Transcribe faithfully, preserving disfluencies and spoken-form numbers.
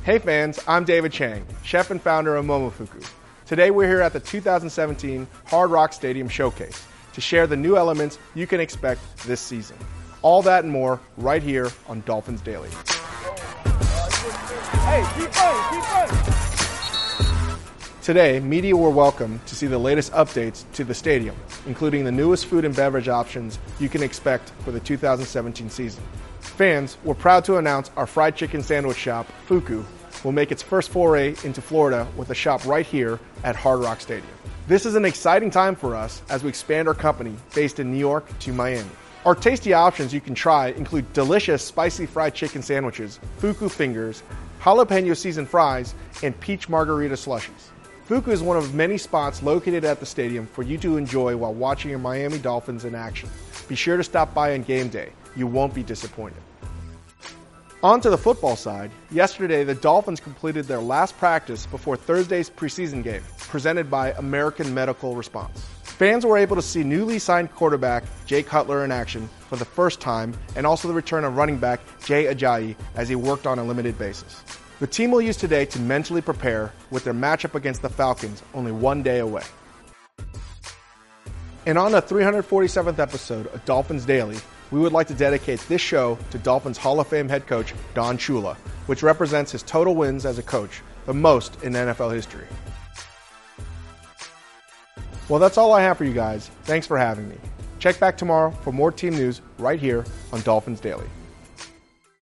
Hey fans, I'm David Chang, chef and founder of Momofuku. Today we're here at the two thousand seventeen Hard Rock Stadium Showcase to share the new elements you can expect this season. All that and more right here on Dolphins Daily. Hey, keep going, keep going. Today, media were welcome to see the latest updates to the stadium, including the newest food and beverage options you can expect for the two thousand seventeen season. Fans, we're proud to announce our fried chicken sandwich shop, Fuku, will make its first foray into Florida with a shop right here at Hard Rock Stadium. This is an exciting time for us as we expand our company based in New York to Miami. Our tasty options you can try include delicious spicy fried chicken sandwiches, Fuku fingers, jalapeno seasoned fries, and peach margarita slushies. Fuku is one of many spots located at the stadium for you to enjoy while watching your Miami Dolphins in action. Be sure to stop by on game day. You won't be disappointed. On to the football side. Yesterday, the Dolphins completed their last practice before Thursday's preseason game, presented by American Medical Response. Fans were able to see newly signed quarterback Jay Cutler in action for the first time, and also the return of running back Jay Ajayi as he worked on a limited basis. The team will use today to mentally prepare with their matchup against the Falcons only one day away. And on the three hundred forty-seventh episode of Dolphins Daily, we would like to dedicate this show to Dolphins Hall of Fame head coach Don Shula, which represents his total wins as a coach, the most in N F L history. Well, that's all I have for you guys. Thanks for having me. Check back tomorrow for more team news right here on Dolphins Daily.